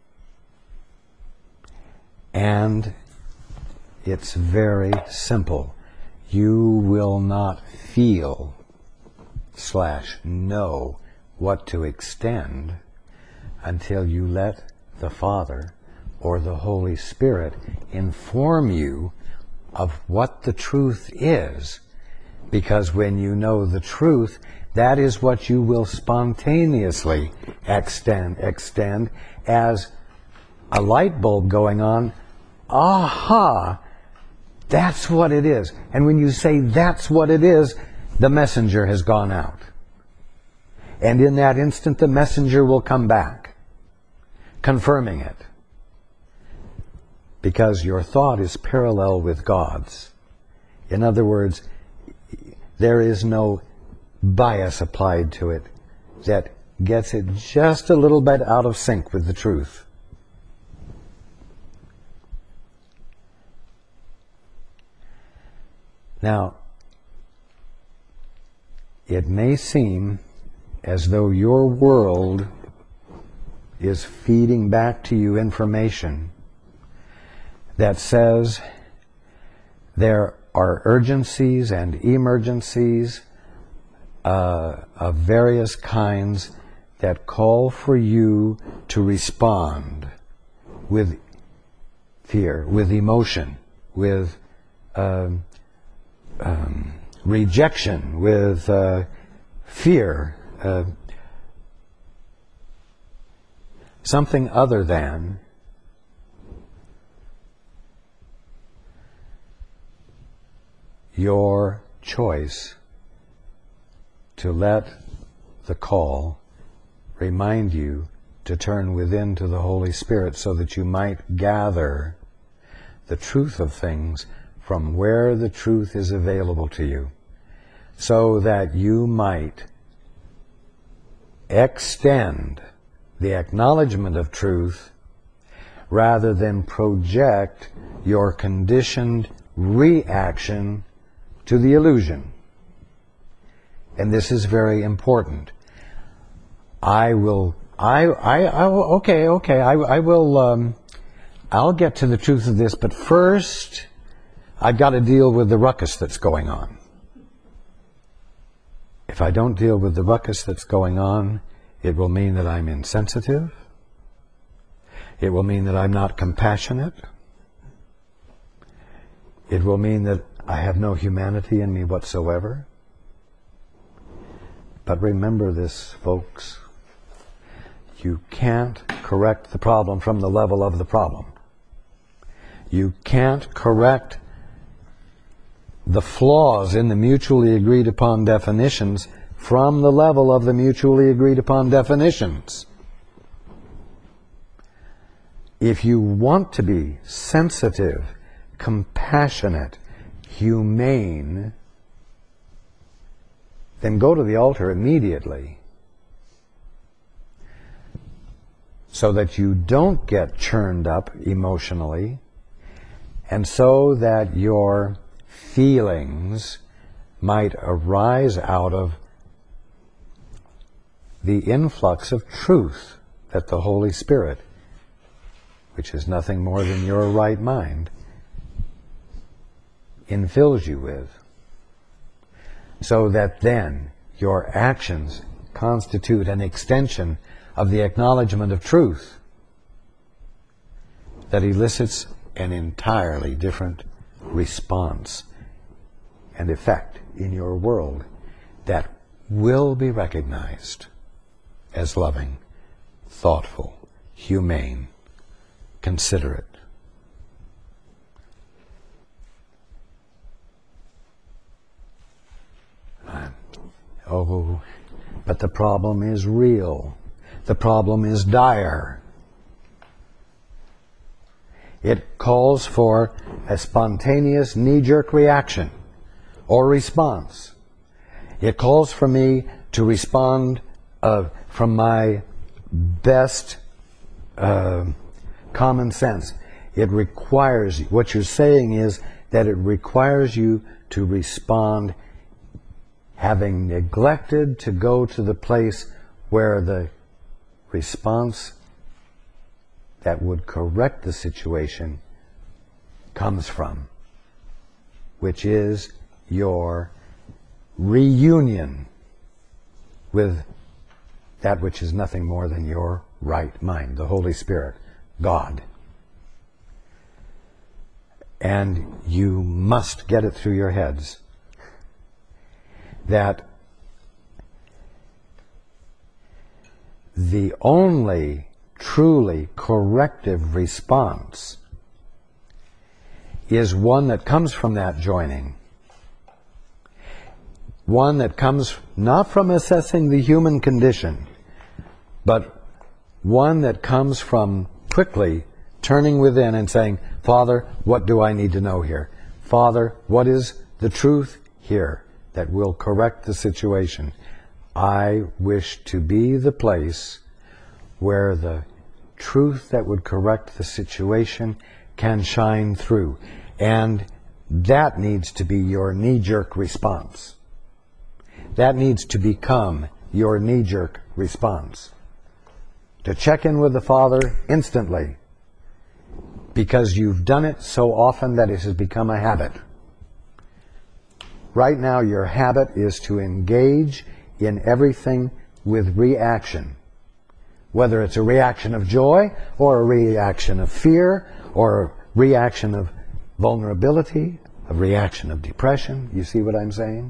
And it's very simple. You will not feel slash know what to extend until you let the Father or the Holy Spirit inform you of what the truth is. Because when you know the truth, that is what you will spontaneously extend, extend as a light bulb going on. Aha! That's what it is. And when you say that's what it is, the messenger has gone out. And in that instant, the messenger will come back, confirming it. Because your thought is parallel with God's. In other words, there is no bias applied to it that gets it just a little bit out of sync with the truth. Now, it may seem as though your world is feeding back to you information that says there are urgencies and emergencies uh, of various kinds that call for you to respond with fear, with emotion, with um, um, rejection, with uh, fear, uh, something other than your choice to let the call remind you to turn within to the Holy Spirit so that you might gather the truth of things from where the truth is available to you, so that you might extend the acknowledgement of truth rather than project your conditioned reaction to the illusion. And this is very important. I will, I, I, I will, okay, okay, I, I will, um, I'll get to the truth of this, but first, I've got to deal with the ruckus that's going on. If I don't deal with the ruckus that's going on, it will mean that I'm insensitive. It will mean that I'm not compassionate. It will mean that I have no humanity in me whatsoever. But remember this, folks. You can't correct the problem from the level of the problem. You can't correct the flaws in the mutually agreed upon definitions from the level of the mutually agreed upon definitions. If you want to be sensitive, compassionate, humane, then go to the altar immediately so that you don't get churned up emotionally, and so that your feelings might arise out of the influx of truth that the Holy Spirit, which is nothing more than your right mind, infills you with, so that then your actions constitute an extension of the acknowledgement of truth that elicits an entirely different response and effect in your world that will be recognized as loving, thoughtful, humane, considerate. Uh, oh, but the problem is real. The problem is dire. It calls for a spontaneous knee-jerk reaction or response. It calls for me to respond uh, from my best uh, common sense. It requires, what you're saying is that it requires you to respond having neglected to go to the place where the response that would correct the situation comes from, which is your reunion with that which is nothing more than your right mind, the Holy Spirit, God. And you must get it through your heads that the only truly corrective response is one that comes from that joining. One that comes not from assessing the human condition, but one that comes from quickly turning within and saying, Father, what do I need to know here? Father, what is the truth here that will correct the situation? I wish to be the place where the truth that would correct the situation can shine through. And that needs to be your knee-jerk response. That needs to become your knee-jerk response. To check in with the Father instantly, because you've done it so often that it has become a habit. Right now, your habit is to engage in everything with reaction. Whether it's a reaction of joy, or a reaction of fear, or a reaction of vulnerability, a reaction of depression. You see what I'm saying?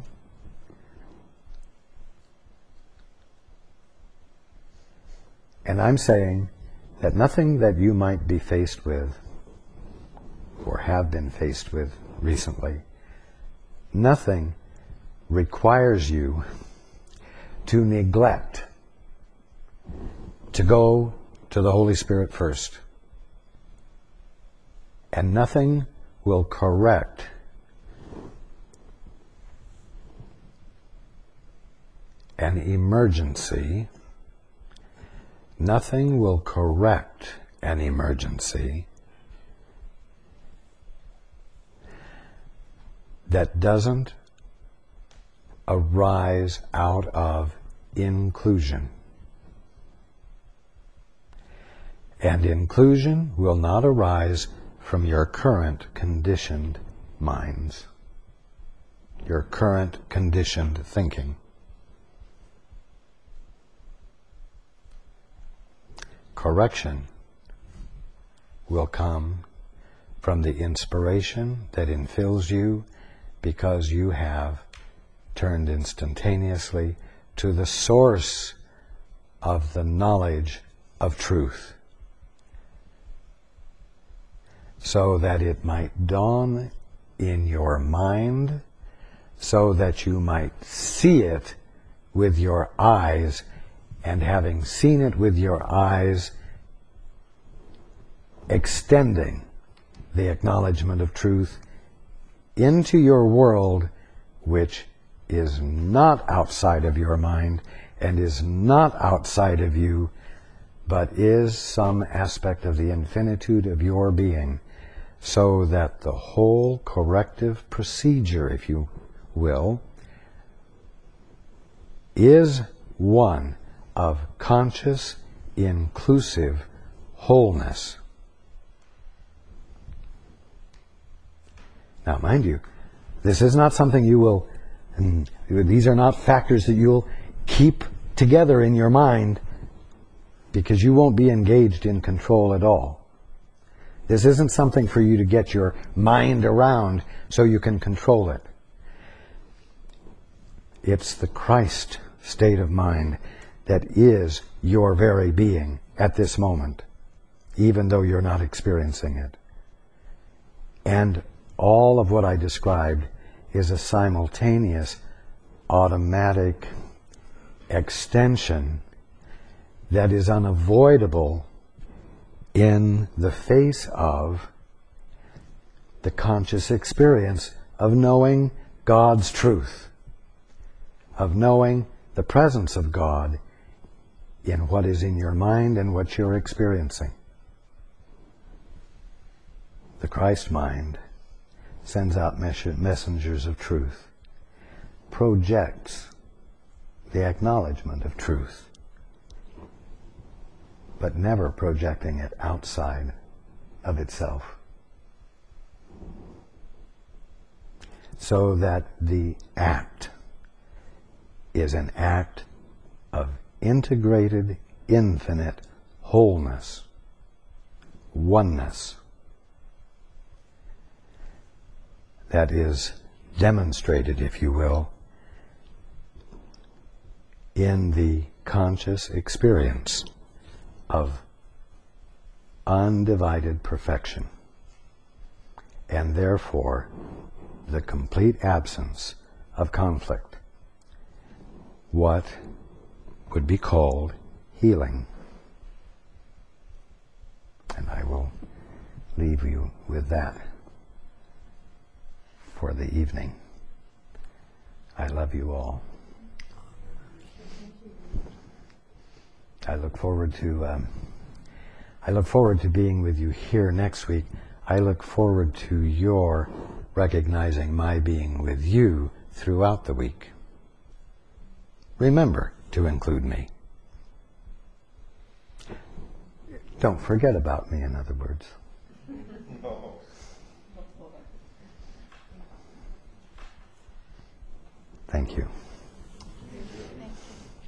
And I'm saying that nothing that you might be faced with, or have been faced with recently, nothing requires you to neglect to go to the Holy Spirit first. And nothing will correct an emergency. Nothing will correct an emergency that doesn't arise out of inclusion. And inclusion will not arise from your current conditioned minds, your current conditioned thinking. Correction will come from the inspiration that infills you because you have turned instantaneously to the source of the knowledge of truth, so that it might dawn in your mind, so that you might see it with your eyes, and having seen it with your eyes, extending the acknowledgement of truth into your world, which is not outside of your mind and is not outside of you, but is some aspect of the infinitude of your being, so that the whole corrective procedure, if you will, is one of conscious, inclusive wholeness. Now, mind you, this is not something you will, and these are not factors that you'll keep together in your mind, because you won't be engaged in control at all. This isn't something for you to get your mind around so you can control it. It's the Christ state of mind that is your very being at this moment, even though you're not experiencing it. And all of what I described is a simultaneous, automatic extension that is unavoidable in the face of the conscious experience of knowing God's truth, of knowing the presence of God in what is in your mind and what you're experiencing. The Christ mind sends out messengers of truth, projects the acknowledgement of truth, but never projecting it outside of itself. So that the act is an act of integrated, infinite wholeness, oneness, that is demonstrated, if you will, in the conscious experience of undivided perfection, and therefore the complete absence of conflict, what would be called healing. And I will leave you with that for the evening. I love you all. I look forward to um, I look forward to being with you here next week. I look forward to your recognizing my being with you throughout the week. Remember to include me. Don't forget about me, in other words. Thank you.